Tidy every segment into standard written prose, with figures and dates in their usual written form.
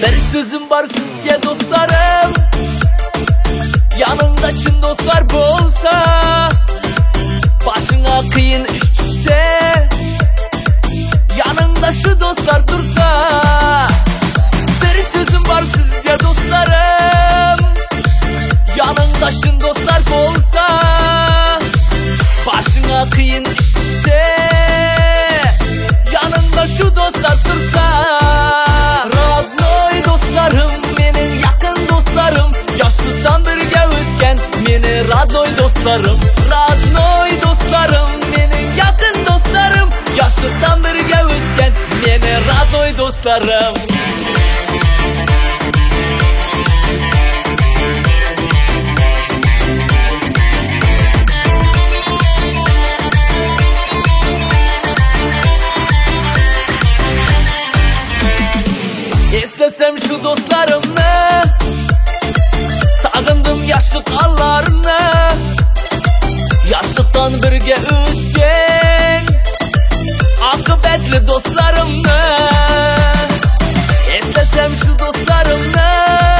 Bir sözüm var sizge dostlarım, yanında çın dostlar bolsa, başına kıyın iş düşse, yanında şu dostlar dursa. Bir sözüm var sizge dostlarım, yanında çın dostlar bolsa, başına kıyın iş düşse, yanında şu dostlar dursa. Radnoy dostlarım, menin yakın dostlarım, yaşlıktan birge özgen meni radnoy dostlarım. Radnoy dostlarım, menin yakın dostlarım, yaşlıktan birge özgen meni radnoy dostlarım. Eslesem şu dostlarımı, sağındım yaşlık allarını, yaşlıktan birge özgen akıbetli dostlarımı. Eslesem şu dostlarımı,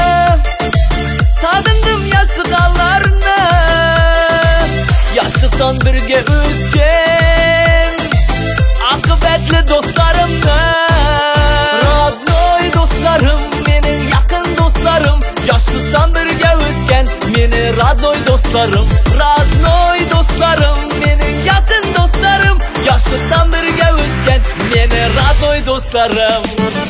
sağındım yaşlık allarını, yaşlıktan birge özgen akıbetli dostlarımı. Menin yakın dostlarım, yaşlıktan birge özgen meni radnoy dostlarım. Radnoy dostlarım, menin yakın dostlarım, yaşlıktan birge özgen meni radnoy dostlarım.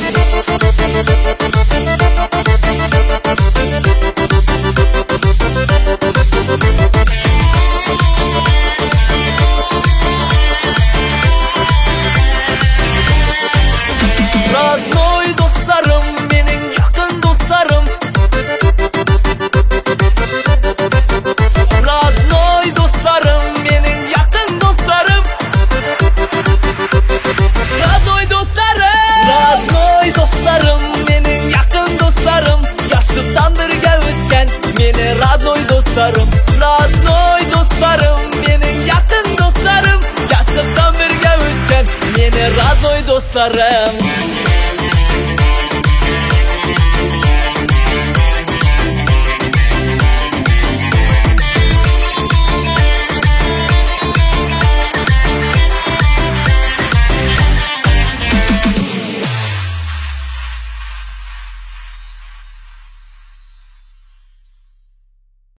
Radnoy dostlarım, menin yakın dostlarım, radnoy dostlarım, menin yakın dostlarım, radnoy dostlarım. Radnoy dostlarım, menin yakın dostlarım, yaşlıktan birge özgen meni radnoy dostlarım. Radnoy dostlarım, menin yakın dostlarım, yaşlıktan birge özgen meni radnoy dostlarım.